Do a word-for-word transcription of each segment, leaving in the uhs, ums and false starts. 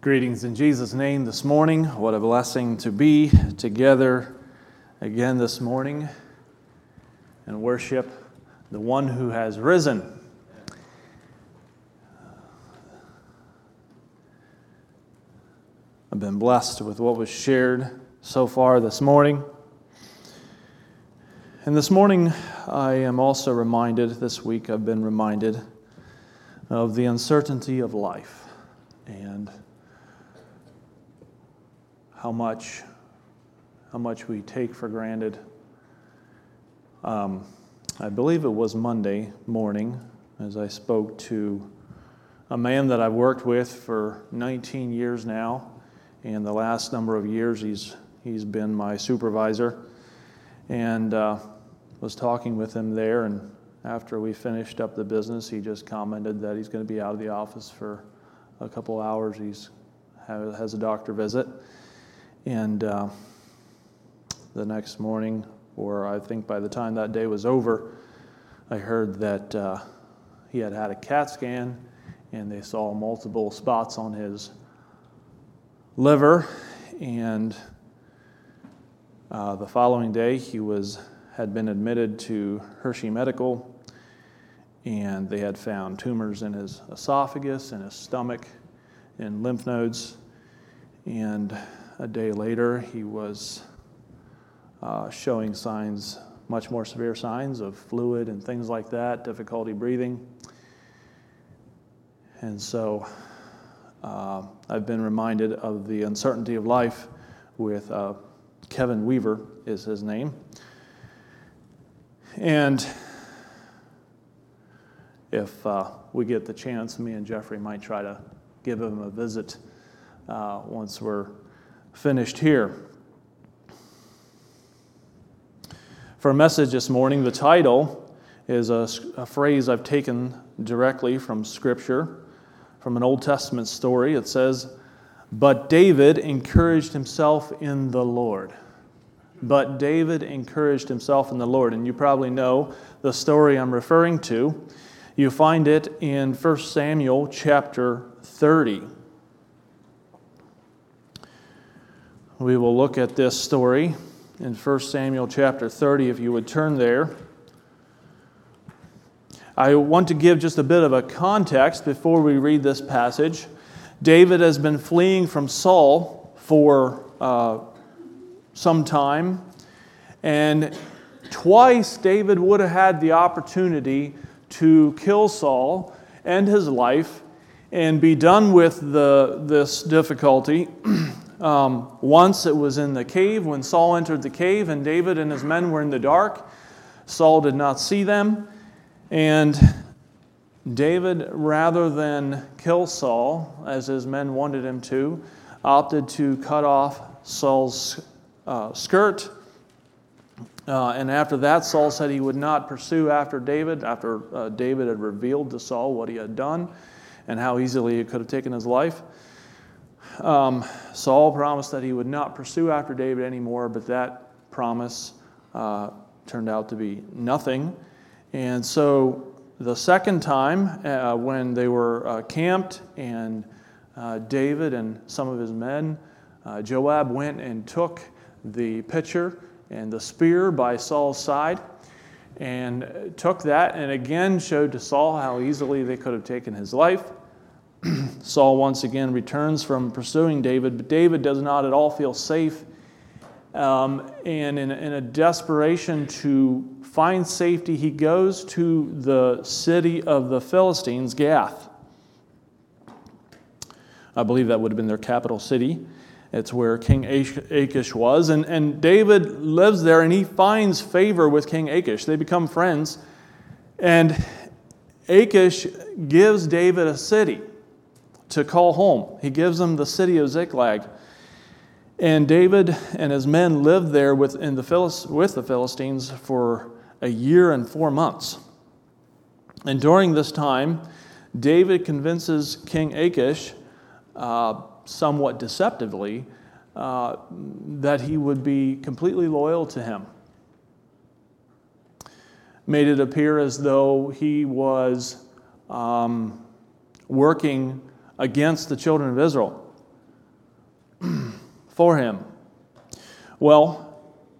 Greetings in Jesus' name this morning. What a blessing to be together again this morning and worship the one who has risen. I've been blessed with what was shared so far this morning. And this morning, I am also reminded, this week I've been reminded of the uncertainty of life and how much, how much we take for granted. Um, I believe it was Monday morning as I spoke to a man that I've worked with for nineteen years now, and the last number of years he's he's been my supervisor, and uh, was talking with him there, and after we finished up the business, he just commented that he's going to be out of the office for a couple hours. He's has a doctor visit. And uh, the next morning, or I think by the time that day was over, I heard that uh, he had had a CAT scan, and they saw multiple spots on his liver. And uh, the following day, he was had been admitted to Hershey Medical, and they had found tumors in his esophagus, in his stomach, and lymph nodes, and a day later, he was uh, showing signs, much more severe signs of fluid and things like that, difficulty breathing. And so uh, I've been reminded of the uncertainty of life with uh, Kevin Weaver is his name. And if uh, we get the chance, me and Jeffrey might try to give him a visit uh, once we're finished here. For a message this morning, the title is a, a phrase I've taken directly from Scripture, from an Old Testament story. It says, "But David encouraged himself in the Lord." But David encouraged himself in the Lord. And you probably know the story I'm referring to. You find it in First Samuel chapter thirty. We will look at this story in First Samuel chapter thirty, if you would turn there. I want to give just a bit of a context before we read this passage. David has been fleeing from Saul for uh, some time, and twice David would have had the opportunity to kill Saul, end his life, and be done with the this difficulty. Um, once it was in the cave when Saul entered the cave and David and his men were in the dark. Saul did not see them. And David, rather than kill Saul, as his men wanted him to, opted to cut off Saul's uh, skirt. Uh, and after that, Saul said he would not pursue after David, after uh, David had revealed to Saul what he had done and how easily he could have taken his life. Um, Saul promised that he would not pursue after David anymore, but that promise uh, turned out to be nothing. And so the second time, uh, when they were uh, camped and uh, David and some of his men, uh, Joab went and took the pitcher and the spear by Saul's side and took that and again showed to Saul how easily they could have taken his life. Saul once again returns from pursuing David, but David does not at all feel safe. Um, and in, in a desperation to find safety, he goes to the city of the Philistines, Gath. I believe that would have been their capital city. It's where King Achish was. And, and David lives there, and he finds favor with King Achish. They become friends. And Achish gives David a city to call home. He gives him the city of Ziklag. And David and his men lived there with, in the Philis, with the Philistines for a year and four months. And during this time, David convinces King Achish, uh, somewhat deceptively, uh, that he would be completely loyal to him. Made it appear as though he was um, working against the children of Israel. for him. Well,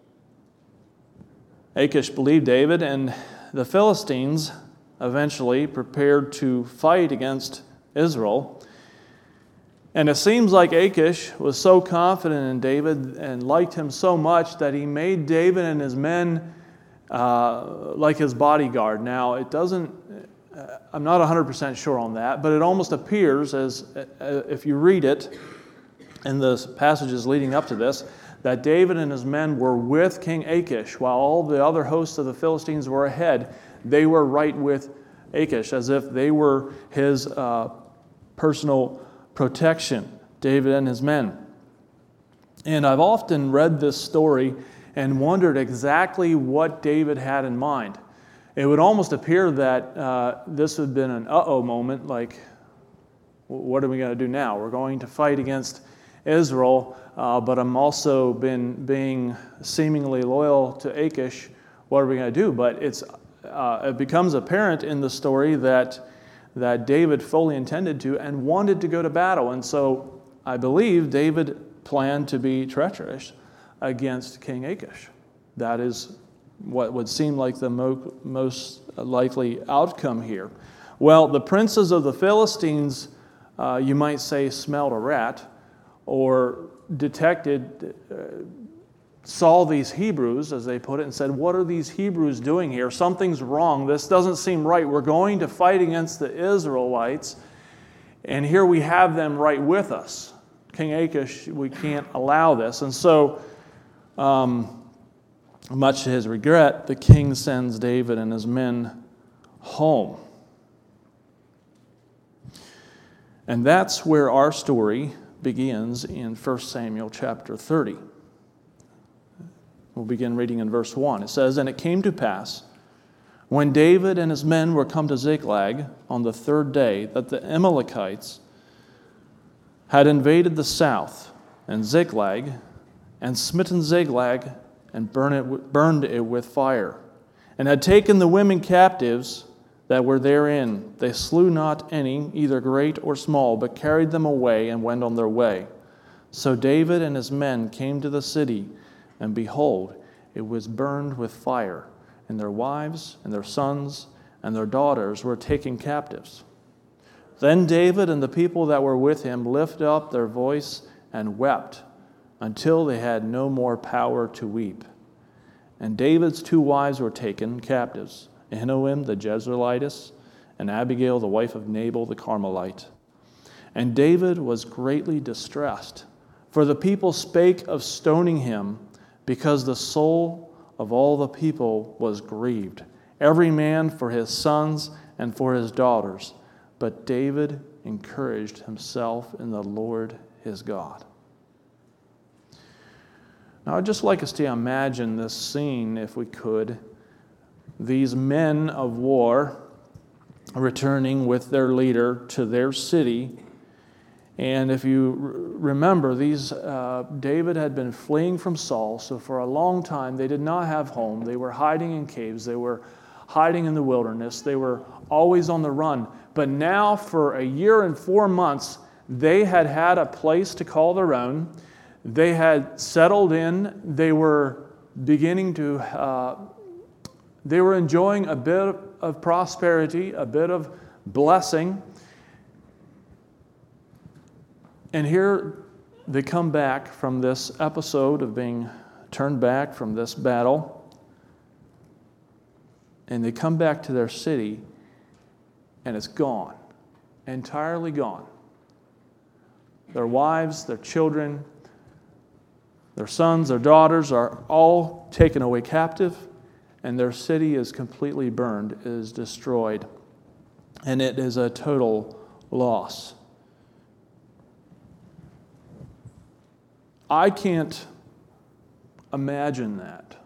Achish believed David, and the Philistines eventually prepared to fight against Israel. And it seems like Achish was so confident in David and liked him so much that he made David and his men uh, like his bodyguard. Now, it doesn't, uh, I'm not one hundred percent sure on that, but it almost appears as, uh, if you read it in the passages leading up to this, that David and his men were with King Achish while all the other hosts of the Philistines were ahead. They were right with Achish, as if they were his uh, personal protection, David and his men. And I've often read this story and wondered exactly what David had in mind. It would almost appear that uh, this had been an uh-oh moment, like, what are we going to do now? We're going to fight against Israel, uh, but I'm also been being seemingly loyal to Achish. What are we going to do? But it's uh, it becomes apparent in the story that that David fully intended to and wanted to go to battle. And so I believe David planned to be treacherous against King Achish. That is what would seem like the mo- most likely outcome here. Well, the princes of the Philistines, uh, you might say, smelled a rat, or detected, uh, saw these Hebrews, as they put it, and said, what are these Hebrews doing here? Something's wrong. This doesn't seem right. We're going to fight against the Israelites, and here we have them right with us. King Achish, we can't allow this. And so, um, much to his regret, the king sends David and his men home. And that's where our story begins in First Samuel chapter thirty. We'll begin reading in verse one. It says, "And it came to pass, when David and his men were come to Ziklag on the third day, that the Amalekites had invaded the south and Ziklag, and smitten Ziklag, and burned it, burned it with fire, and had taken the women captives that were therein. They slew not any, either great or small, but carried them away and went on their way. So David and his men came to the city, and behold, it was burned with fire, and their wives and their sons and their daughters were taken captives. Then David and the people that were with him lifted up their voice and wept until they had no more power to weep. And David's two wives were taken captives, Ahinoam the Jezreelitess, and Abigail the wife of Nabal the Carmelite. And David was greatly distressed, for the people spake of stoning him, because the soul of all the people was grieved, every man for his sons and for his daughters. But David encouraged himself in the Lord his God." Now, I'd just like us to imagine this scene, if we could. These men of war returning with their leader to their city. And if you remember, these uh, David had been fleeing from Saul, so for a long time they did not have home. They were hiding in caves. They were hiding in the wilderness. They were always on the run. But now, for a year and four months, they had had a place to call their own. They had settled in. They were beginning to, uh, they were enjoying a bit of prosperity, a bit of blessing. And here they come back from this episode of being turned back from this battle. And they come back to their city, and it's gone, entirely gone. Their wives, their children, their sons, their daughters are all taken away captive, and their city is completely burned, is destroyed, and it is a total loss. I can't imagine that.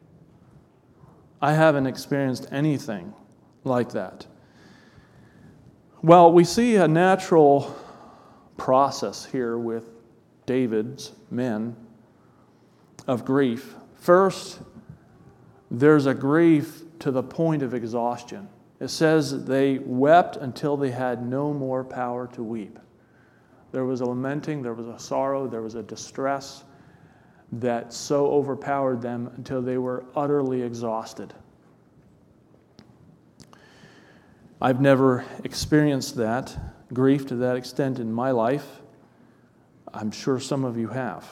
I haven't experienced anything like that. Well, we see a natural process here with David's men of grief. First, there's a grief to the point of exhaustion. It says they wept until they had no more power to weep. There was a lamenting, there was a sorrow, there was a distress that so overpowered them until they were utterly exhausted. I've never experienced that grief to that extent in my life. I'm sure some of you have.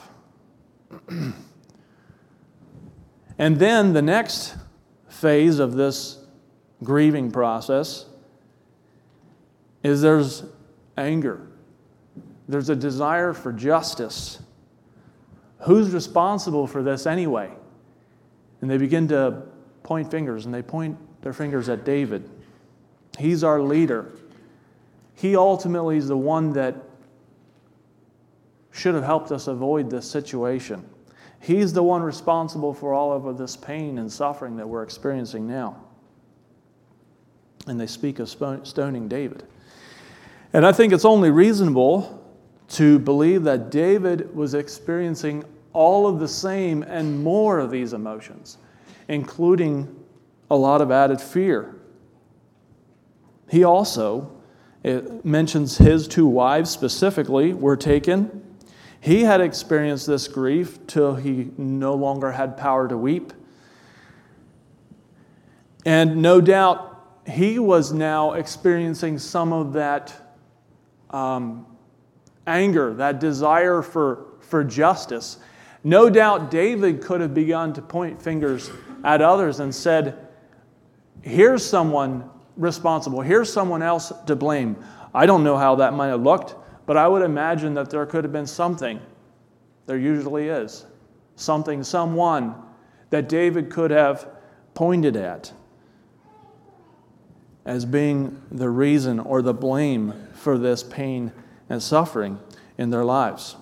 And then the next phase of this grieving process is there's anger. There's a desire for justice. Who's responsible for this anyway? And they begin to point fingers, and they point their fingers at David. He's our leader. He ultimately is the one that should have helped us avoid this situation. He's the one responsible for all of this pain and suffering that we're experiencing now. And they speak of stoning David. And I think it's only reasonable to believe that David was experiencing all of the same and more of these emotions, including a lot of added fear. He also, it mentions his two wives specifically were taken. He had experienced this grief till he no longer had power to weep. And no doubt he was now experiencing some of that um, anger, that desire for, for justice. No doubt David could have begun to point fingers at others and said, here's someone responsible, here's someone else to blame. I don't know how that might have looked, but I would imagine that there could have been something. There usually is. Something, someone that David could have pointed at as being the reason or the blame for this pain and suffering in their lives.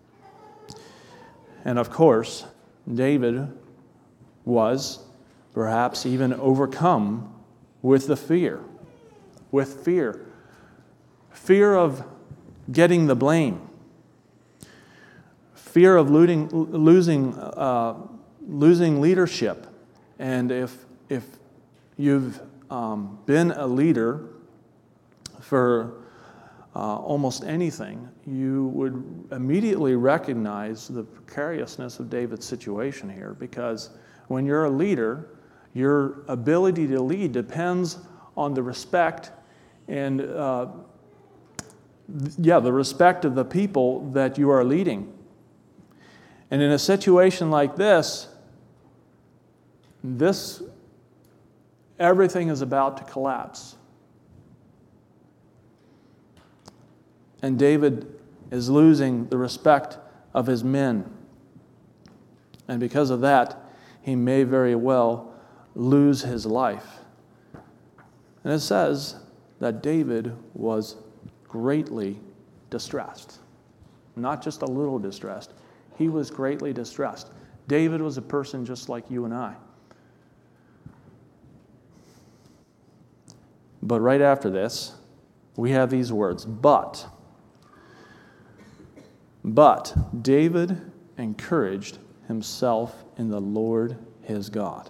And of course, David was perhaps even overcome with the fear. With fear. Fear of getting the blame. Fear of losing, losing, uh, losing leadership. And if, if you've um, been a leader for uh, almost anything, you would immediately recognize the precariousness of David's situation here. Because when you're a leader, your ability to lead depends on the respect and uh, yeah, the respect of the people that you are leading. And in a situation like this, this everything is about to collapse. And David is losing the respect of his men. And because of that, he may very well lose his life. And it says that David was greatly distressed. Not just a little distressed. He was greatly distressed. David was a person just like you and I. But right after this, we have these words, but. But David encouraged himself in the Lord his God.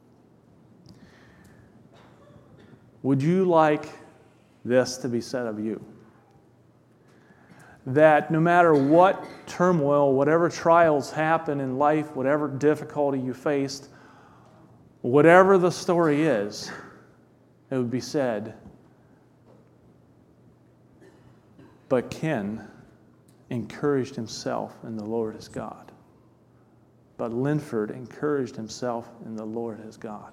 Would you like this to be said of you? That no matter what turmoil, whatever trials happen in life, whatever difficulty you faced, whatever the story is, it would be said, but Ken encouraged himself in the Lord his God. But Linford encouraged himself in the Lord his God.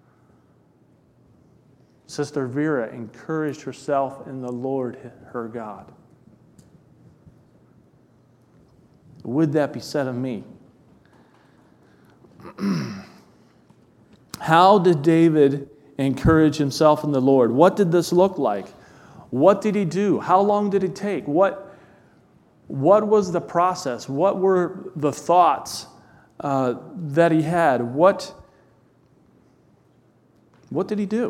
Sister Vera encouraged herself in the Lord her God. Would that be said of me? How did David encourage himself in the Lord? What did this look like? What did he do? How long did it take? What, what was the process? What were the thoughts uh, that he had? What, what did he do?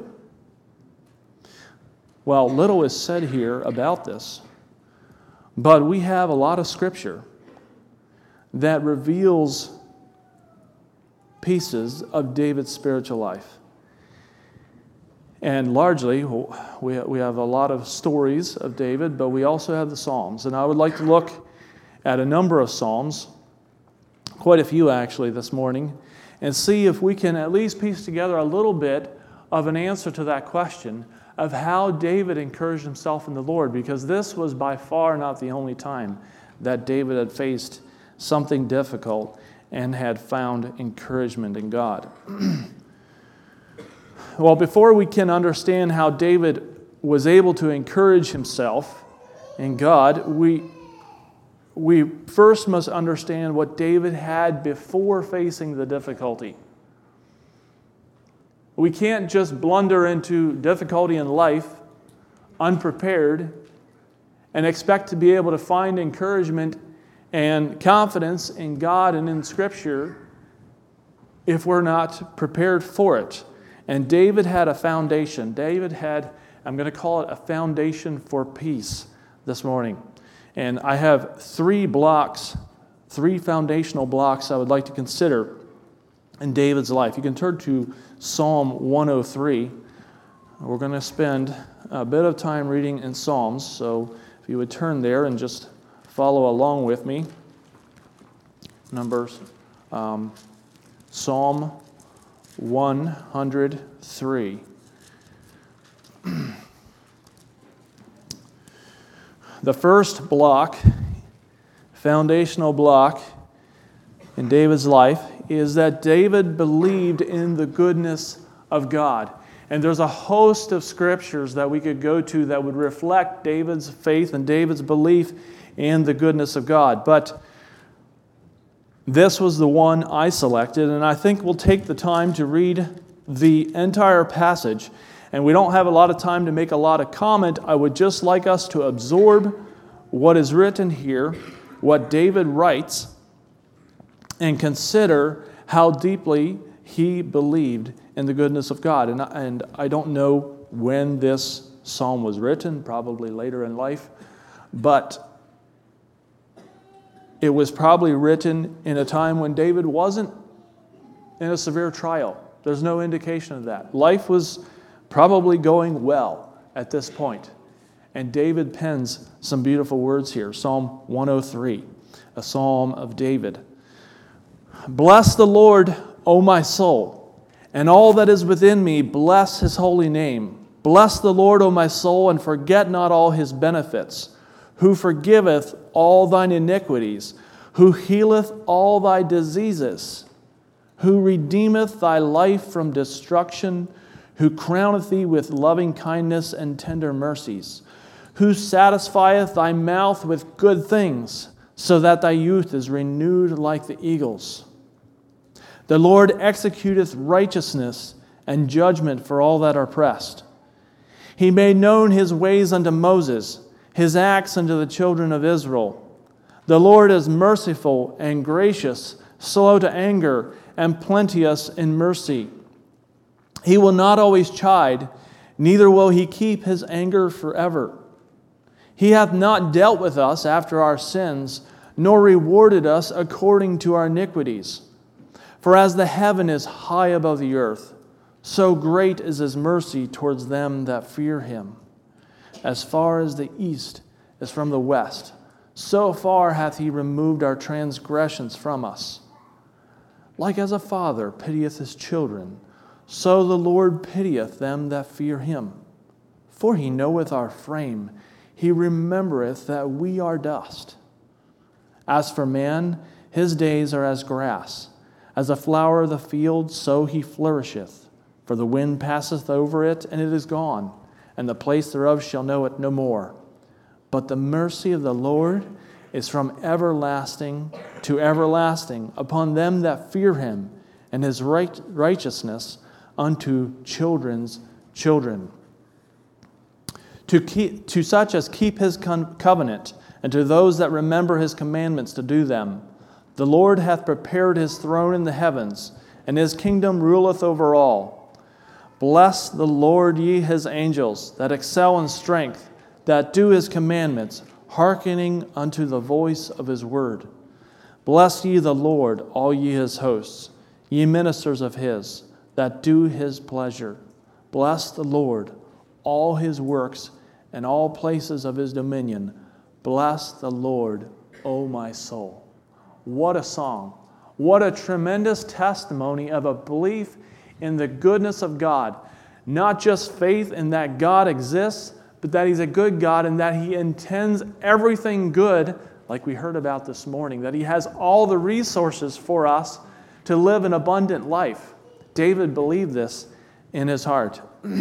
Well, little is said here about this, but we have a lot of scripture that reveals pieces of David's spiritual life. And largely, we we have a lot of stories of David, but we also have the Psalms. And I would like to look at a number of Psalms, quite a few actually this morning, and see if we can at least piece together a little bit of an answer to that question of how David encouraged himself in the Lord, because this was by far not the only time that David had faced something difficult and had found encouragement in God. Well, before we can understand how David was able to encourage himself in God, we, we first must understand what David had before facing the difficulty. We can't just blunder into difficulty in life unprepared and expect to be able to find encouragement and confidence in God and in Scripture if we're not prepared for it. And David had a foundation. David had, I'm going to call it a foundation for peace this morning. And I have three blocks, three foundational blocks I would like to consider in David's life. You can turn to Psalm one oh three. We're going to spend a bit of time reading in Psalms, so if you would turn there and just follow along with me. Numbers, um, Psalm one oh three. The first block, foundational block in David's life, is that David believed in the goodness of God. And there's a host of scriptures that we could go to that would reflect David's faith and David's belief in the goodness of God. But this was the one I selected, and I think we'll take the time to read the entire passage. And we don't have a lot of time to make a lot of comment. I would just like us to absorb what is written here, what David writes, and consider how deeply he believed in the goodness of God. And, and I don't know when this psalm was written, probably later in life, but it was probably written in a time when David wasn't in a severe trial. There's no indication of that. Life was probably going well at this point. And David pens some beautiful words here. Psalm one oh three, a psalm of David. Bless the Lord, O my soul, and all that is within me, bless his holy name. Bless the Lord, O my soul, and forget not all his benefits, who forgiveth all thine iniquities, who healeth all thy diseases, who redeemeth thy life from destruction, who crowneth thee with loving kindness and tender mercies, who satisfieth thy mouth with good things, so that thy youth is renewed like the eagles. The Lord executeth righteousness and judgment for all that are oppressed. He made known his ways unto Moses, his acts unto the children of Israel. The Lord is merciful and gracious, slow to anger, and plenteous in mercy. He will not always chide, neither will he keep his anger forever. He hath not dealt with us after our sins, nor rewarded us according to our iniquities. For as the heaven is high above the earth, so great is his mercy towards them that fear him. As far as the east is from the west, so far hath he removed our transgressions from us. Like as a father pitieth his children, so the Lord pitieth them that fear him. For he knoweth our frame, he remembereth that we are dust. As for man, his days are as grass. As a flower of the field, so he flourisheth. For the wind passeth over it, and it is gone, and the place thereof shall know it no more. But the mercy of the Lord is from everlasting to everlasting upon them that fear him, and his right, righteousness unto children's children. To, keep, to such as keep his covenant, and to those that remember his commandments to do them. The Lord hath prepared his throne in the heavens, and his kingdom ruleth over all. Bless the Lord, ye his angels, that excel in strength, that do his commandments, hearkening unto the voice of his word. Bless ye the Lord, all ye his hosts, ye ministers of his, that do his pleasure. Bless the Lord, all his works, and all places of his dominion. Bless the Lord, O my soul. What a song. What a tremendous testimony of a belief in the goodness of God. Not just faith in that God exists, but that he's a good God and that he intends everything good, like we heard about this morning, that he has all the resources for us to live an abundant life. David believed this in his heart.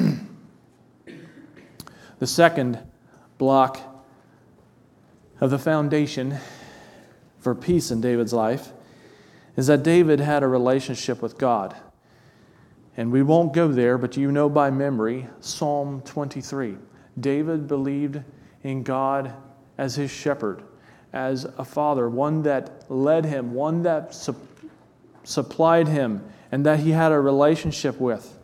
The second block of the foundation for peace in David's life is that David had a relationship with God. And we won't go there, but you know by memory, Psalm twenty-three. David believed in God as his shepherd, as a father, one that led him, one that su- supplied him, and that he had a relationship with.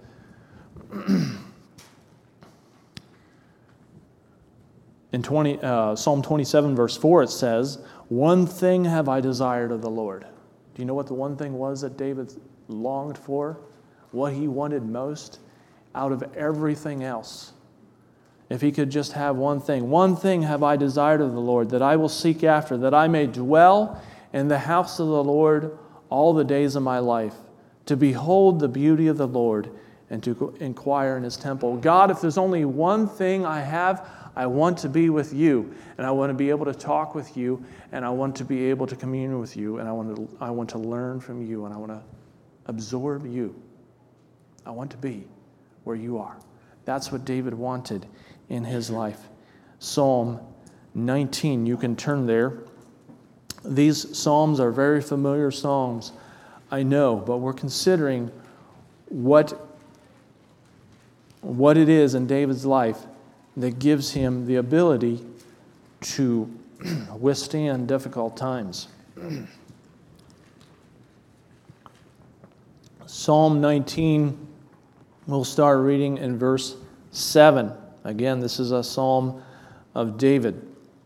In twenty, uh, Psalm twenty-seven, verse four, it says, "One thing have I desired of the Lord." Do you know what the one thing was that David longed for? What he wanted most out of everything else? If he could just have one thing. One thing have I desired of the Lord, that I will seek after, that I may dwell in the house of the Lord all the days of my life, to behold the beauty of the Lord and to inquire in his temple. God, if there's only one thing I have, I want to be with you, and I want to be able to talk with you, and I want to be able to commune with you, and I want to, I want to learn from you, and I want to absorb you. I want to be where you are. That's what David wanted in his life. Psalm nineteen, you can turn there. These psalms are very familiar psalms, I know, but we're considering what, what it is in David's life that gives him the ability to withstand difficult times. Psalm nineteen, we'll start reading in verse seven. Again, this is a psalm of David.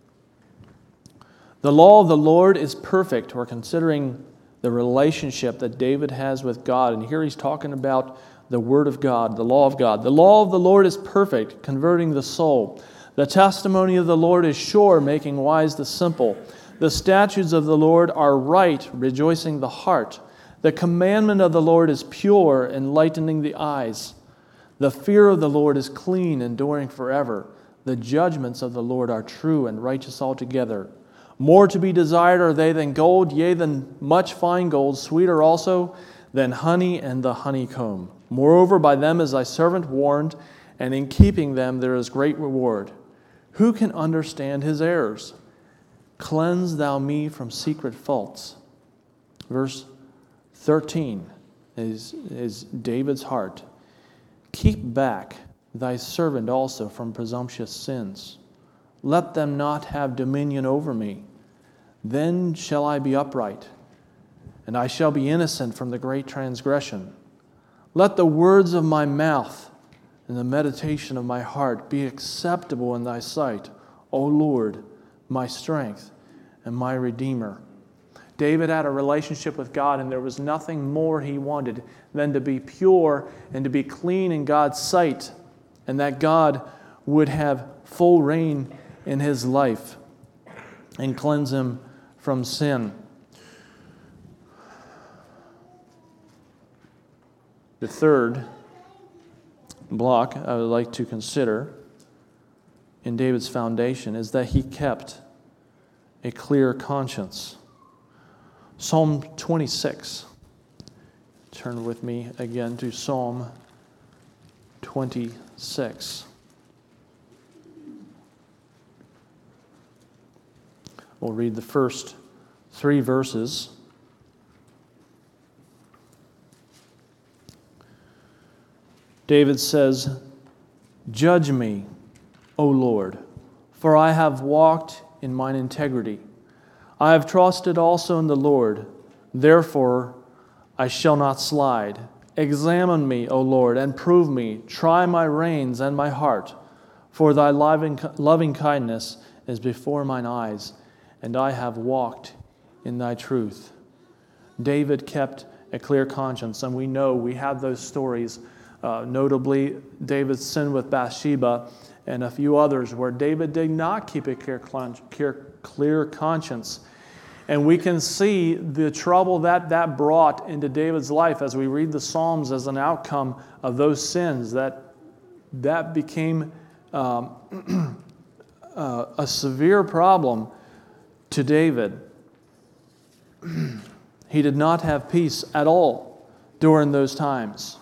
The law of the Lord is perfect. We're considering the relationship that David has with God. And here he's talking about the Word of God, the law of God. The law of the Lord is perfect, converting the soul. The testimony of the Lord is sure, making wise the simple. The statutes of the Lord are right, rejoicing the heart. The commandment of the Lord is pure, enlightening the eyes. The fear of the Lord is clean, enduring forever. The judgments of the Lord are true and righteous altogether. More to be desired are they than gold, yea, than much fine gold, sweeter also than honey and the honeycomb. Moreover, by them is thy servant warned, and in keeping them there is great reward. Who can understand his errors? Cleanse thou me from secret faults. Verse thirteen is, is David's heart. Keep back thy servant also from presumptuous sins. Let them not have dominion over me. Then shall I be upright, and I shall be innocent from the great transgression. Let the words of my mouth and the meditation of my heart be acceptable in thy sight, O Lord, my strength and my Redeemer. David had a relationship with God, and there was nothing more he wanted than to be pure and to be clean in God's sight, and that God would have full reign in his life and cleanse him from sin. The third block I would like to consider in David's foundation is that he kept a clear conscience. Psalm twenty-six. Turn with me again to Psalm twenty-six. We'll read the first three verses. David says, "Judge me, O Lord, for I have walked in mine integrity. I have trusted also in the Lord, therefore I shall not slide. Examine me, O Lord, and prove me. Try my reins and my heart, for thy loving, loving kindness is before mine eyes, and I have walked in thy truth." David kept a clear conscience, and we know we have those stories uh, notably David's sin with Bathsheba and a few others where David did not keep a clear, clear, clear conscience. And we can see the trouble that that brought into David's life as we read the Psalms as an outcome of those sins, that that became um, uh, a severe problem to David. He did not have peace at all during those times.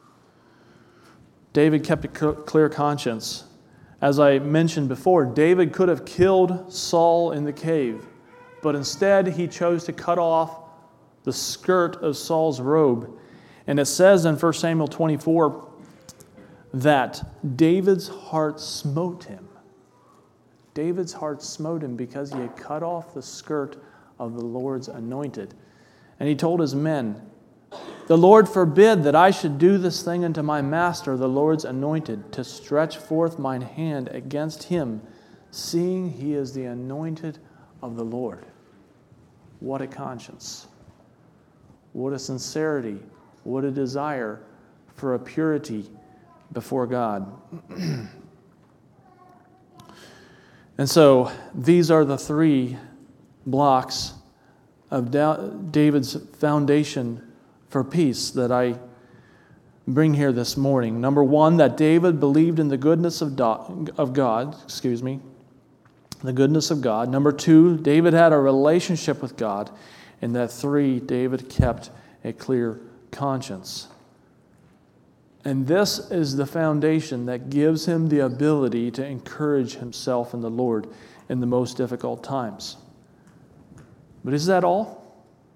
David kept a clear conscience. As I mentioned before, David could have killed Saul in the cave, but instead he chose to cut off the skirt of Saul's robe. And it says in First Samuel twenty-four that David's heart smote him. David's heart smote him because he had cut off the skirt of the Lord's anointed. And he told his men, "The Lord forbid that I should do this thing unto my master, the Lord's anointed, to stretch forth mine hand against him, seeing he is the anointed of the Lord." What a conscience. What a sincerity. What a desire for a purity before God. And so these are the three blocks of David's foundation for peace that I bring here this morning. Number one, that David believed in the goodness of God, excuse me, the goodness of God. Number two, David had a relationship with God. And that three, David kept a clear conscience. And this is the foundation that gives him the ability to encourage himself in the Lord in the most difficult times. But is that all?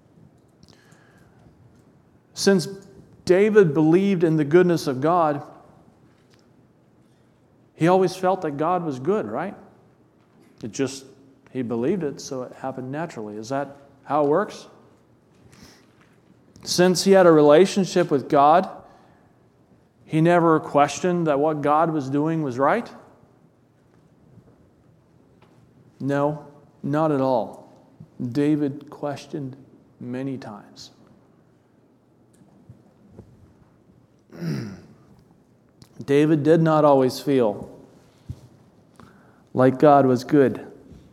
Since David believed in the goodness of God, he always felt that God was good, right? It just, he believed it, so it happened naturally. Is that how it works? Since he had a relationship with God, he never questioned that what God was doing was right? No, not at all. David questioned many times. David did not always feel like God was good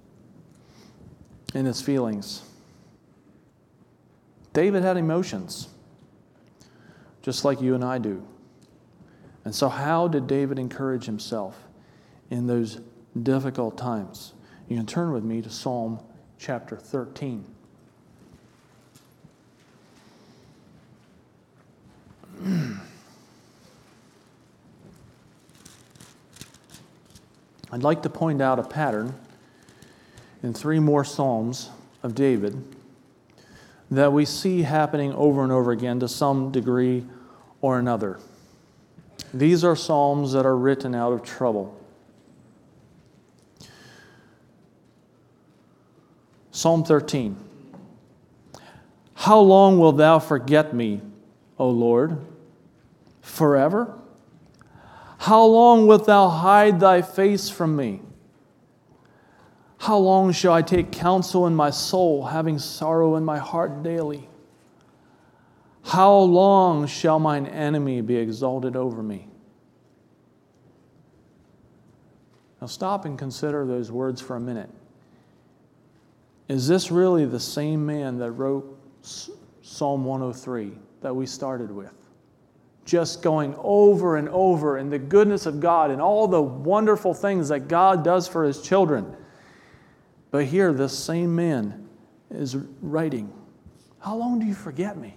in his feelings. David had emotions, just like you and I do. And so how did David encourage himself in those difficult times? You can turn with me to Psalm chapter thirteen. I'd like to point out a pattern in three more Psalms of David that we see happening over and over again to some degree or another. These are Psalms that are written out of trouble. Psalm thirteen. How long wilt thou forget me, O Lord? Forever? How long wilt thou hide thy face from me? How long shall I take counsel in my soul, having sorrow in my heart daily? How long shall mine enemy be exalted over me? Now stop and consider those words for a minute. Is this really the same man that wrote Psalm one oh three that we started with? Just going over and over in the goodness of God and all the wonderful things that God does for His children. But here, this same man is writing, how long do you forget me?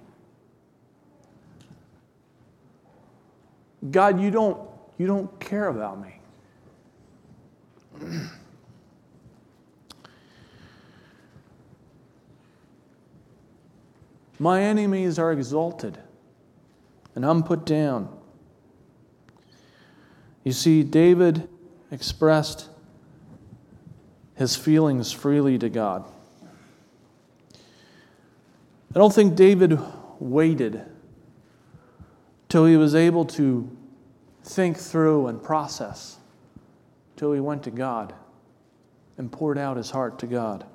God, you don't, you don't care about me. My enemies are exalted, and I'm put down. You see, David expressed his feelings freely to God. I don't think David waited till he was able to think through and process, till he went to God and poured out his heart to God,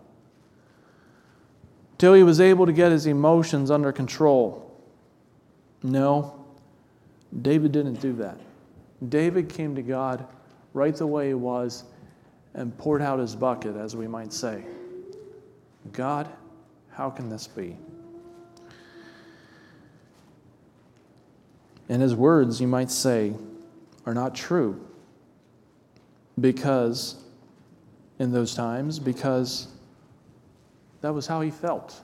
till he was able to get his emotions under control. No, David didn't do that. David came to God right the way he was and poured out his bucket, as we might say. God, how can this be? And his words, you might say, are not true. Because, in those times, because that was how he felt.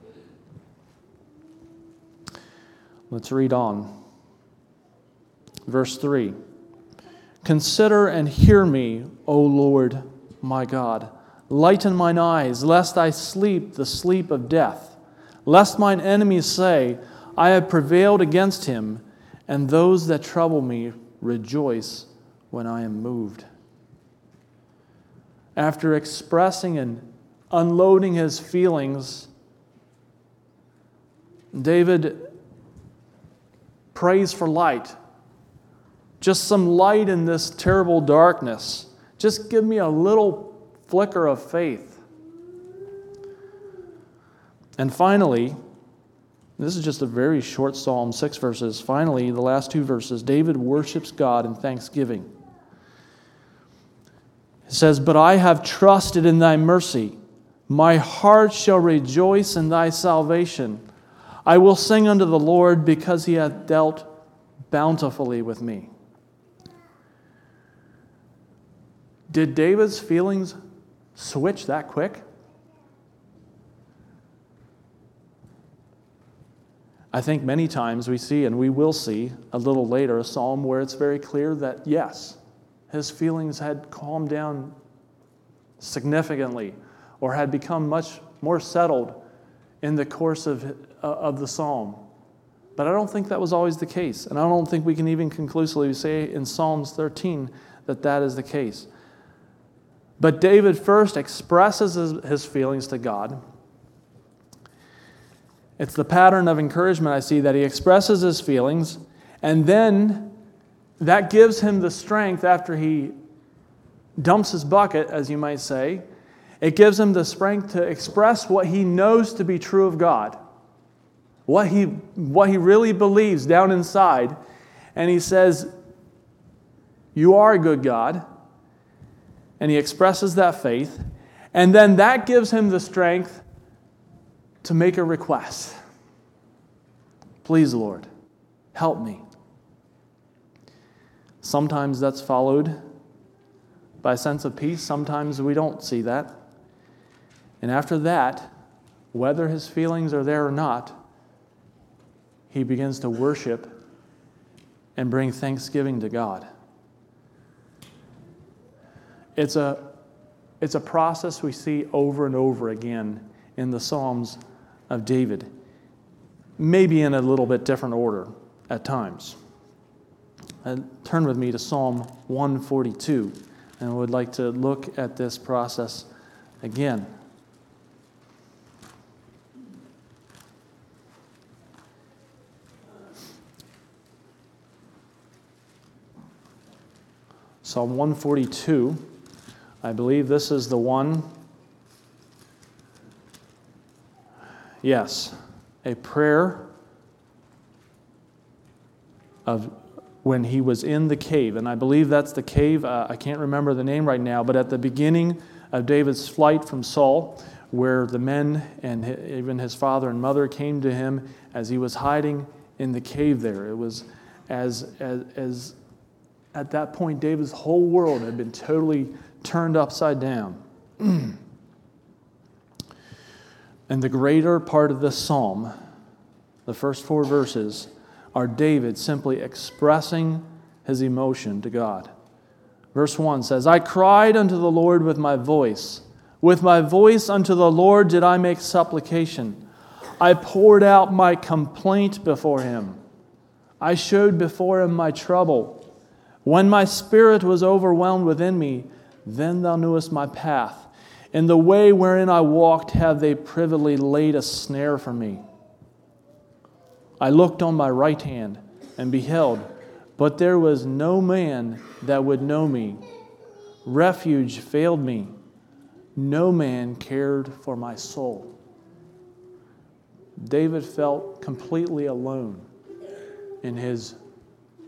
Let's read on. Verse three. Consider and hear me, O Lord my God. Lighten mine eyes, lest I sleep the sleep of death. Lest mine enemies say, I have prevailed against him, and those that trouble me rejoice when I am moved. After expressing and unloading his feelings, David prays for light. Just some light in this terrible darkness. Just give me a little flicker of faith. And finally, this is just a very short psalm, six verses. Finally, the last two verses, David worships God in thanksgiving. It says, But I have trusted in thy mercy. My heart shall rejoice in thy salvation. I will sing unto the Lord because he hath dealt bountifully with me. Did David's feelings switch that quick? I think many times we see, and we will see a little later, a psalm where it's very clear that, yes, his feelings had calmed down significantly or had become much more settled in the course of, uh, of the psalm. But I don't think that was always the case. And I don't think we can even conclusively say in Psalms thirteen that that is the case. But David first expresses his, his feelings to God. It's the pattern of encouragement I see, that he expresses his feelings, and then that gives him the strength after he dumps his bucket, as you might say. It gives him the strength to express what he knows to be true of God, what he, what he really believes down inside. And he says, you are a good God. And he expresses that faith. And then that gives him the strength to make a request. Please, Lord, help me. Sometimes that's followed by a sense of peace. Sometimes we don't see that. And after that, whether his feelings are there or not, he begins to worship and bring thanksgiving to God. It's a, it's a process we see over and over again in the Psalms of David, maybe in a little bit different order at times. And turn with me to Psalm one forty-two, and I would like to look at this process again. Psalm one forty-two, I believe this is the one. Yes, a prayer of when he was in the cave. And I believe that's the cave, uh, I can't remember the name right now, but at the beginning of David's flight from Saul, where the men and even his father and mother came to him as he was hiding in the cave there. It was as, as, as at that point, David's whole world had been totally turned upside down. And the greater part of this psalm, the first four verses, are David simply expressing his emotion to God. Verse one says, I cried unto the Lord with my voice. With my voice unto the Lord did I make supplication. I poured out my complaint before him. I showed before him my trouble. When my spirit was overwhelmed within me, then thou knewest my path. In the way wherein I walked have they privily laid a snare for me. I looked on my right hand and beheld, but there was no man that would know me. Refuge failed me. No man cared for my soul. David felt completely alone in his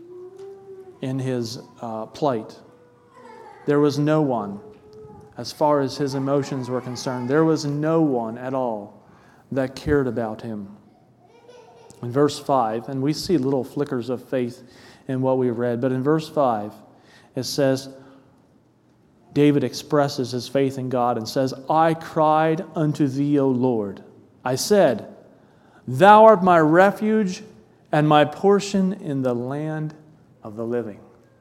in his uh, plight. There was no one, as far as his emotions were concerned, there was no one at all that cared about him. In verse five, and we see little flickers of faith in what we read, but in verse five, it says, David expresses his faith in God and says, I cried unto thee, O Lord. I said, Thou art my refuge and my portion in the land of the living.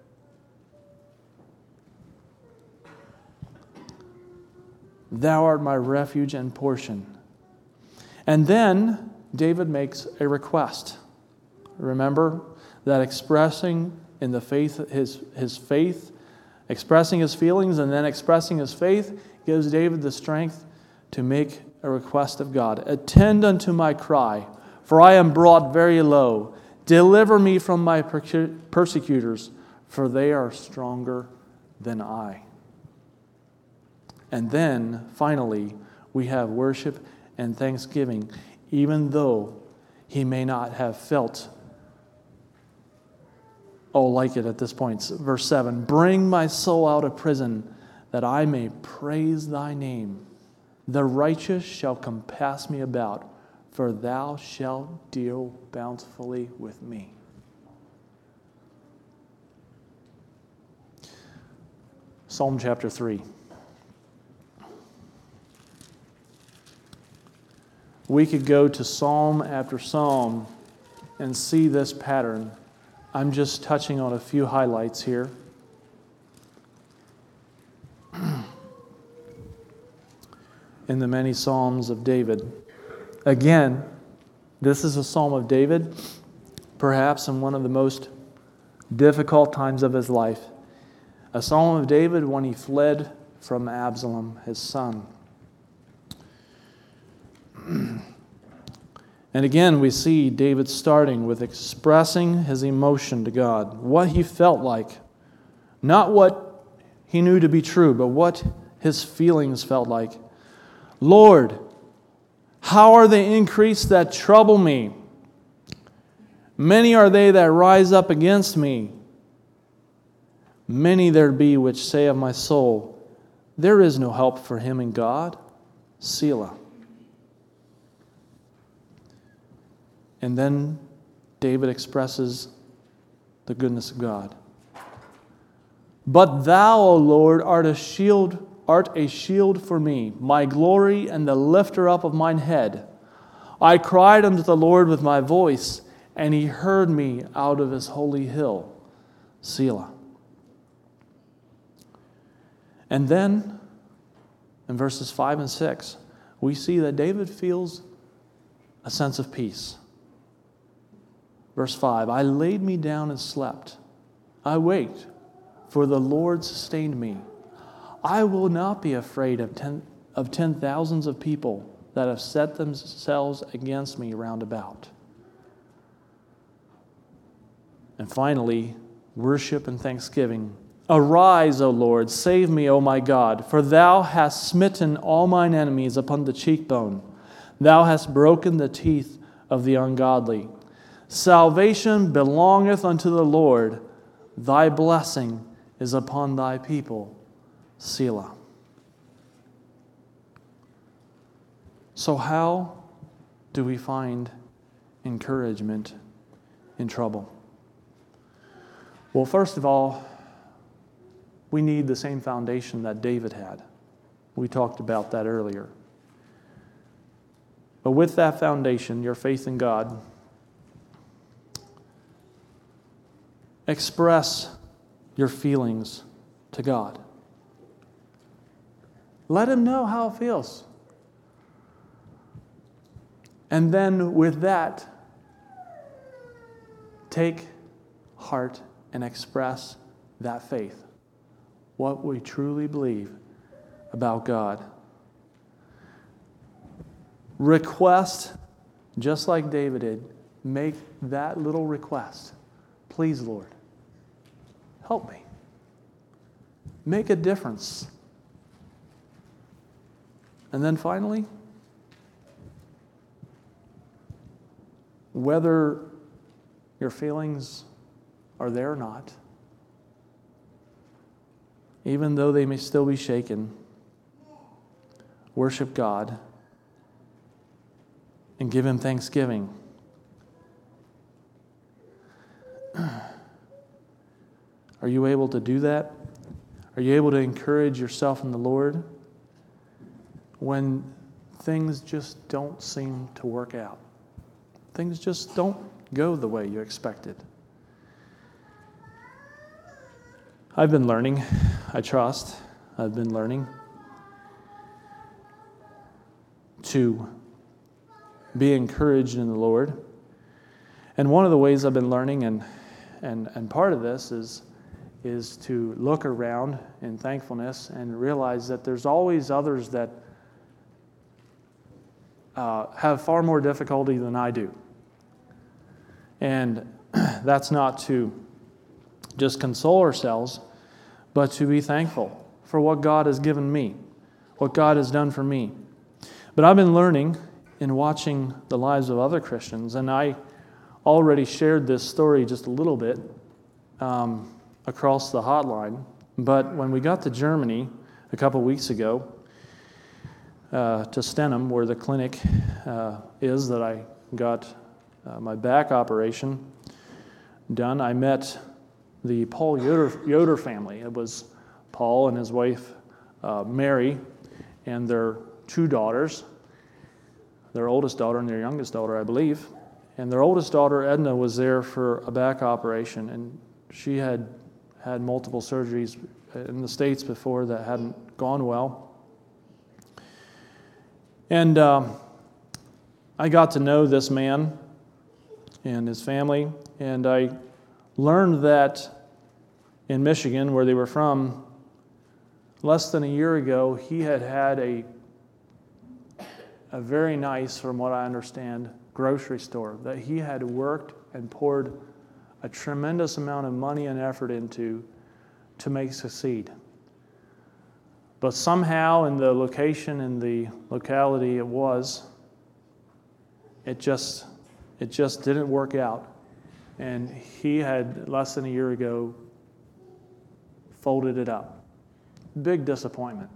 Thou art my refuge and portion. And then David makes a request. Remember that expressing in the faith his, his faith, expressing his feelings and then expressing his faith gives David the strength to make a request of God. Attend unto my cry, for I am brought very low. Deliver me from my persecutors, for they are stronger than I. And then, finally, we have worship and thanksgiving, even though he may not have felt oh like it at this point. Verse seven, bring my soul out of prison, that I may praise thy name. The righteous shall compass me about, for thou shalt deal bountifully with me. Psalm chapter three. We could go to psalm after psalm and see this pattern. I'm just touching on a few highlights here. In the many psalms of David. Again, this is a psalm of David, perhaps in one of the most difficult times of his life. A psalm of David when he fled from Absalom, his son. And again, we see David starting with expressing his emotion to God, what he felt like. Not what he knew to be true, but what his feelings felt like. Lord, how are they increased that trouble me? Many are they that rise up against me. Many there be which say of my soul, there is no help for him in God. Selah. And then David expresses the goodness of God. But thou, O Lord, art a shield, art a shield for me, my glory and the lifter up of mine head. I cried unto the Lord with my voice, and he heard me out of his holy hill. Selah. And then, in verses five and six, we see that David feels a sense of peace. Verse five, I laid me down and slept. I waked, for the Lord sustained me. I will not be afraid of ten, of ten thousands of people that have set themselves against me round about. And finally, worship and thanksgiving. Arise, O Lord, save me, O my God, for thou hast smitten all mine enemies upon the cheekbone. Thou hast broken the teeth of the ungodly. Salvation belongeth unto the Lord. Thy blessing is upon thy people. Selah. So how do we find encouragement in trouble? Well, first of all, we need the same foundation that David had. We talked about that earlier. But with that foundation, your faith in God, express your feelings to God. Let him know how it feels. And then with that, take heart and express that faith. What we truly believe about God. Request, just like David did, make that little request. Please, Lord, help me. Make a difference. And then finally, whether your feelings are there or not, even though they may still be shaken, worship God and give Him thanksgiving. Are you able to do that? Are you able to encourage yourself in the Lord when things just don't seem to work out? Things just don't go the way you expected. I've been learning, I trust, I've been learning to be encouraged in the Lord. And one of the ways I've been learning, and and, and part of this is, is to look around in thankfulness and realize that there's always others that uh, have far more difficulty than I do. And that's not to just console ourselves, but to be thankful for what God has given me, what God has done for me. But I've been learning in watching the lives of other Christians, and I already shared this story just a little bit um, across the hotline. But when we got to Germany a couple weeks ago, uh, to Stenum, where the clinic uh, is that I got uh, my back operation done, I met the Paul Yoder, Yoder family. It was Paul and his wife uh, Mary and their two daughters, their oldest daughter and their youngest daughter, I believe. And their oldest daughter, Edna, was there for a back operation, and she had had multiple surgeries in the States before that hadn't gone well. And um, I got to know this man and his family, and I learned that in Michigan, where they were from, less than a year ago, he had had a, a very nice, from what I understand, grocery store that he had worked and poured a tremendous amount of money and effort into to make succeed. But somehow in the location, in the locality it was, it just it just didn't work out. And he had, less than a year ago, folded it up. Big disappointment.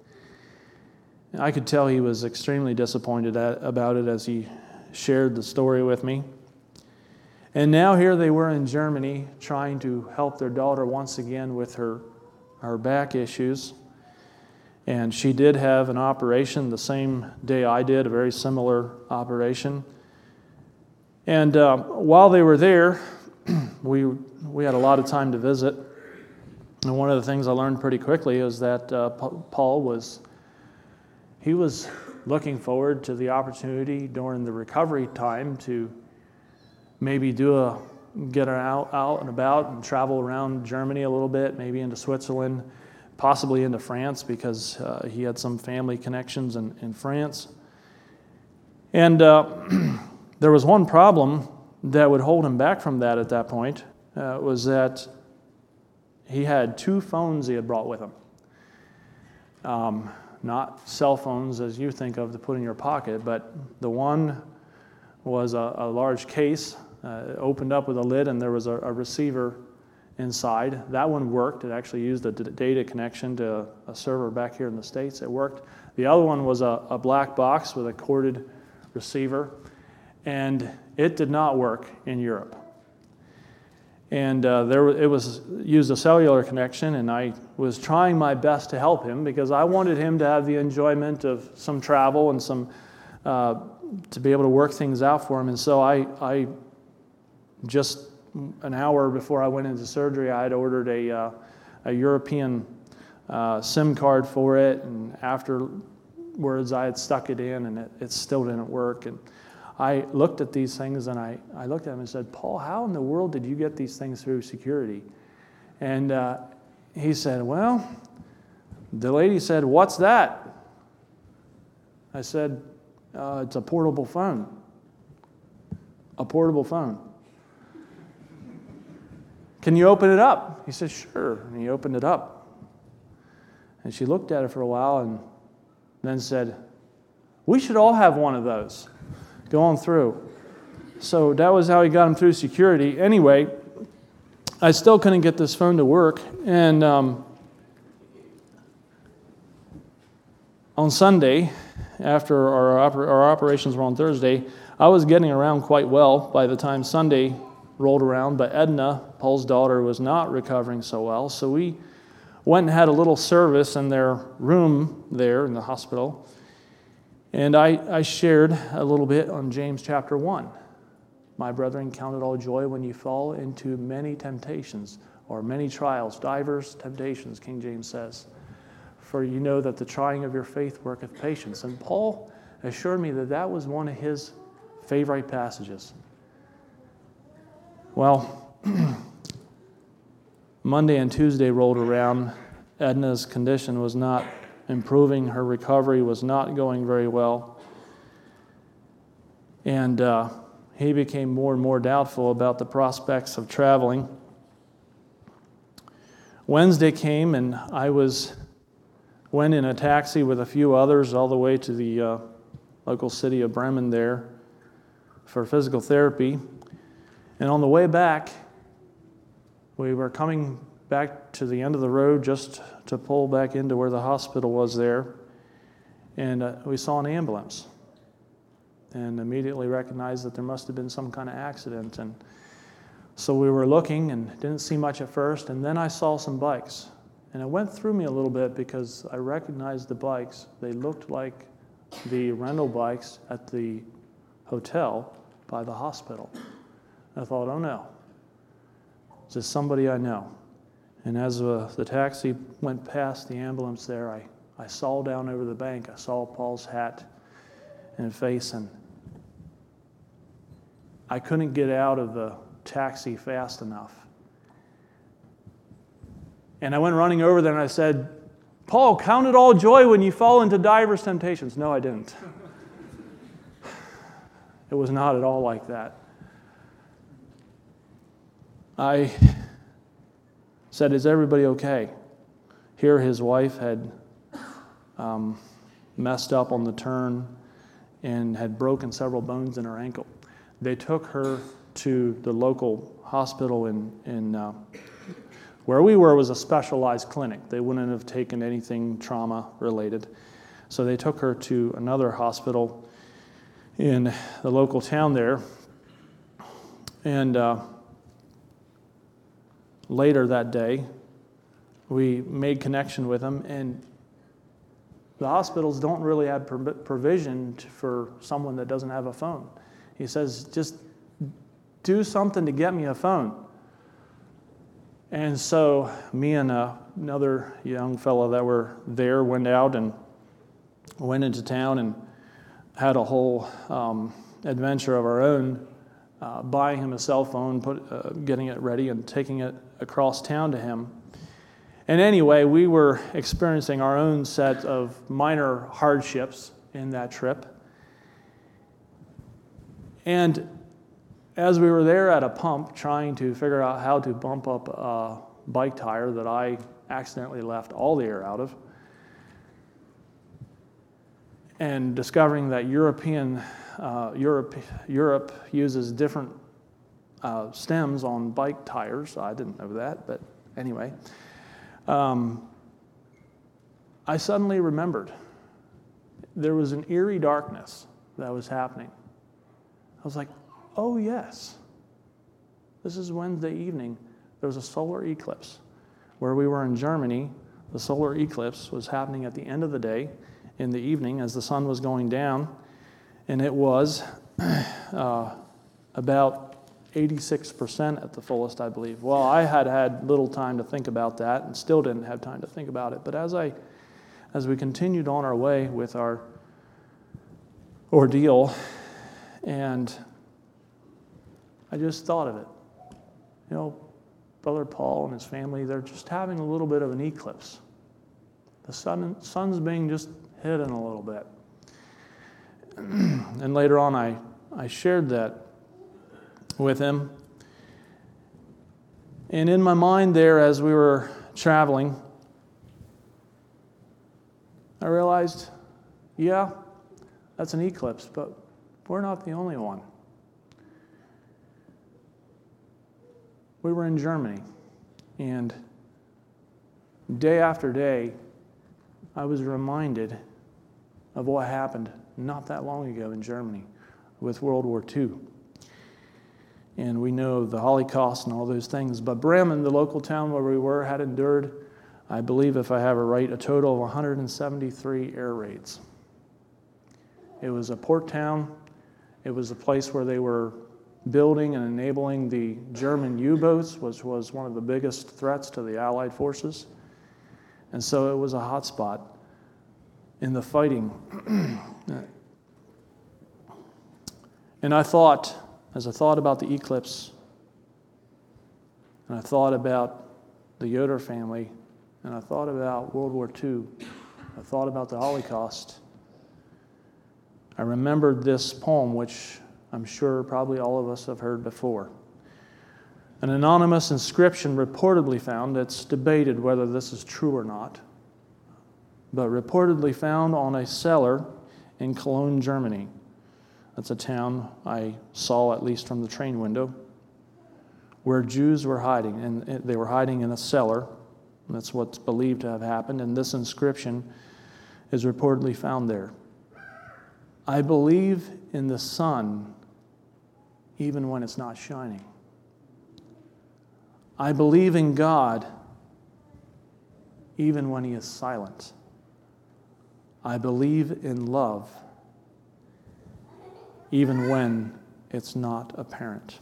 And I could tell he was extremely disappointed at, about it as he shared the story with me. And now here they were in Germany trying to help their daughter once again with her, her back issues. And she did have an operation the same day I did, a very similar operation. And uh, while they were there, we we had a lot of time to visit. And one of the things I learned pretty quickly is that uh, Paul was, he was looking forward to the opportunity during the recovery time to maybe do a, get out, out and about and travel around Germany a little bit, maybe into Switzerland, possibly into France, because uh, he had some family connections in, in France. And uh, there was one problem that would hold him back from that at that point, uh, was that he had two phones he had brought with him. Um, not cell phones as you think of to put in your pocket, but the one was a, a large case, uh, opened up with a lid, and there was a, a receiver inside. That one worked. It actually used a d- data connection to a server back here in the States. It worked. The other one was a, a black box with a corded receiver, and it did not work in Europe. And uh, there it was used a cellular connection, and I was trying my best to help him because I wanted him to have the enjoyment of some travel and some uh, to be able to work things out for him. And so I, I just an hour before I went into surgery, I had ordered a uh, a European uh, SIM card for it, and afterwards I had stuck it in, and it, it still didn't work. And I looked at these things, and I, I looked at him and said, "Paul, how in the world did you get these things through security?" And uh, he said, "Well," the lady said, "What's that?" I said, uh, "It's a portable phone." A portable phone. "Can you open it up?" He said, "Sure." And he opened it up. And she looked at it for a while and then said, "We should all have one of those." Going through. So that was how he got him through security. Anyway, I still couldn't get this phone to work, and um, on Sunday, after our, oper- our operations were on Thursday, I was getting around quite well by the time Sunday rolled around, but Edna, Paul's daughter, was not recovering so well, so we went and had a little service in their room there in the hospital, and I, I shared a little bit on James chapter one. My brethren, count it all joy when you fall into many temptations, or many trials, divers temptations, King James says. For you know that the trying of your faith worketh patience. And Paul assured me that that was one of his favorite passages. Well, Monday and Tuesday rolled around. Edna's condition was not improving. Her recovery was not going very well. And uh, he became more and more doubtful about the prospects of traveling. Wednesday came, and I was went in a taxi with a few others all the way to the uh, local city of Bremen there for physical therapy. And on the way back, we were coming back to the end of the road just to pull back into where the hospital was there, and uh, we saw an ambulance and immediately recognized that there must have been some kind of accident. And so we were looking and didn't see much at first, and then I saw some bikes. And it went through me a little bit because I recognized the bikes. They looked like the rental bikes at the hotel by the hospital. I thought, oh no, is this somebody I know? And as uh, the taxi went past the ambulance there, I, I saw down over the bank, I saw Paul's hat and face, and I couldn't get out of the taxi fast enough. And I went running over there and I said, Paul, count it all joy when you fall into divers temptations. No, I didn't. It was not at all like that. I said, is everybody okay? Here his wife had um, messed up on the turn and had broken several bones in her ankle. They took her to the local hospital in, in uh, where we were was a specialized clinic. They wouldn't have taken anything trauma related. So they took her to another hospital in the local town there. And uh, later that day, we made connection with them, and the hospitals don't really have provision for someone that doesn't have a phone. He says, just do something to get me a phone. And so me and uh, another young fellow that were there went out and went into town and had a whole um, adventure of our own, uh, buying him a cell phone, put, uh, getting it ready, and taking it across town to him. And anyway, we were experiencing our own set of minor hardships in that trip. And as we were there at a pump trying to figure out how to bump up a bike tire that I accidentally left all the air out of, and discovering that European uh, Europe Europe uses different uh, stems on bike tires. I didn't know that, but anyway, um, I suddenly remembered there was an eerie darkness that was happening. I was like, oh yes, this is Wednesday evening. There was a solar eclipse. Where we were in Germany, the solar eclipse was happening at the end of the day, in the evening, as the sun was going down, and it was uh, about eighty-six percent at the fullest, I believe. Well, I had had little time to think about that, and still didn't have time to think about it. But as I, as we continued on our way with our ordeal, and I just thought of it. You know, Brother Paul and his family, they're just having a little bit of an eclipse. The sun, sun's being just hidden a little bit. And later on, I, I shared that with him. And in my mind there, as we were traveling, I realized, yeah, that's an eclipse, but we're not the only one. We were in Germany, and day after day, I was reminded of what happened not that long ago in Germany with World War Two. And we know the Holocaust and all those things. But Bremen, the local town where we were, had endured, I believe if I have it right, a total of one hundred seventy-three air raids. It was a port town. It was a place where they were building and enabling the German U-boats, which was one of the biggest threats to the Allied forces. And so it was a hot spot in the fighting. And I thought, as I thought about the eclipse, and I thought about the Yoder family, and I thought about World War Two, I thought about the Holocaust, I remembered this poem, which I'm sure probably all of us have heard before. An anonymous inscription reportedly found, it's debated whether this is true or not, but reportedly found on a cellar in Cologne, Germany. That's a town I saw, at least from the train window, where Jews were hiding, and they were hiding in a cellar. That's what's believed to have happened, and this inscription is reportedly found there. I believe in the sun even when it's not shining. I believe in God even when He is silent. I believe in love even when it's not apparent.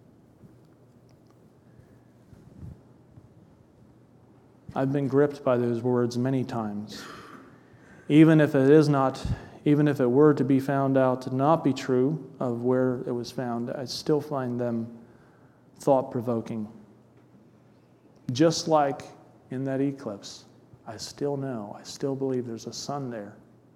I've been gripped by those words many times. Even if it is not, even if it were to be found out to not be true of where it was found, I still find them thought-provoking. Just like in that eclipse, I still know, I still believe there's a sun there.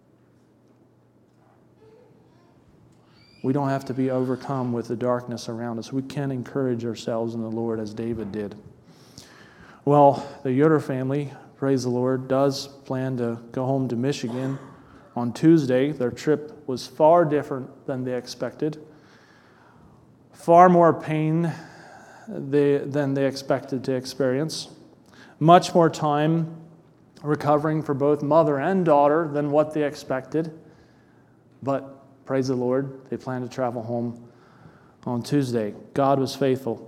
We don't have to be overcome with the darkness around us. We can encourage ourselves in the Lord as David did. Well, the Yoder family, praise the Lord, does plan to go home to Michigan on Tuesday. Their trip was far different than they expected. Far more pain they, than they expected to experience. Much more time recovering for both mother and daughter than what they expected. But praise the Lord, they plan to travel home on Tuesday. God was faithful.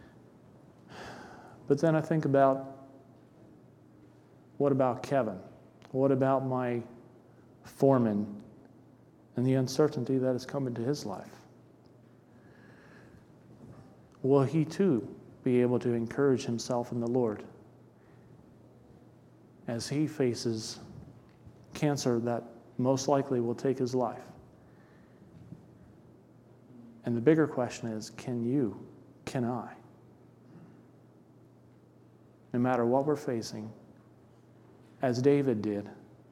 But then I think about, what about Kevin? What about my foreman and the uncertainty that has come into his life? Will he too be able to encourage himself in the Lord as he faces cancer that most likely will take his life? And the bigger question is, can you, can I? No matter what we're facing, as David did,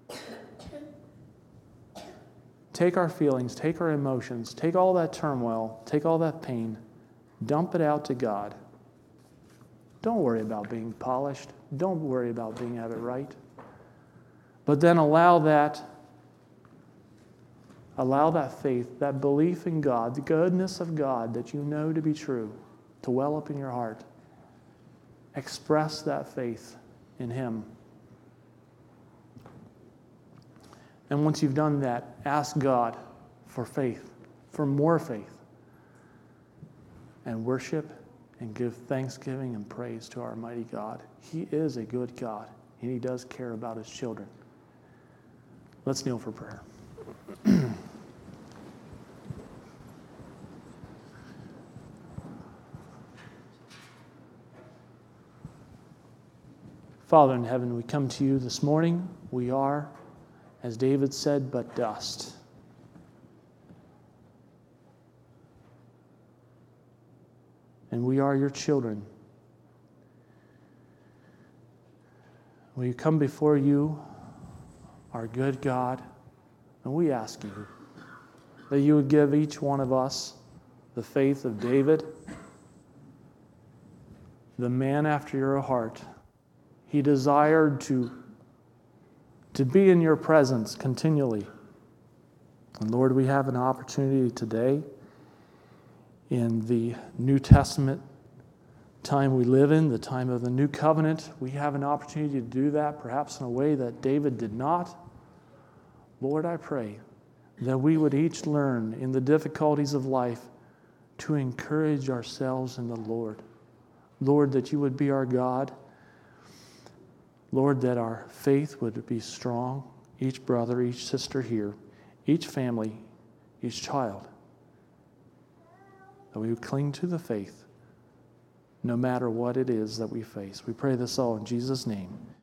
take our feelings, take our emotions, take all that turmoil, take all that pain, dump it out to God. Don't worry about being polished. Don't worry about being at it right. But then allow that, allow that faith, that belief in God, the goodness of God that you know to be true, to well up in your heart. Express that faith in Him. And once you've done that, ask God for faith, for more faith, and worship and give thanksgiving and praise to our mighty God. He is a good God, and He does care about His children. Let's kneel for prayer. Father in heaven, we come to you this morning. We are, as David said, but dust. And we are your children. We come before you, our good God, and we ask you that you would give each one of us the faith of David, the man after your heart. He desired to, to be in your presence continually. And Lord, we have an opportunity today in the New Testament time we live in, the time of the New Covenant. We have an opportunity to do that, perhaps in a way that David did not. Lord, I pray that we would each learn in the difficulties of life to encourage ourselves in the Lord. Lord, that you would be our God. Lord, that our faith would be strong, each brother, each sister here, each family, each child. That we would cling to the faith no matter what it is that we face. We pray this all in Jesus' name.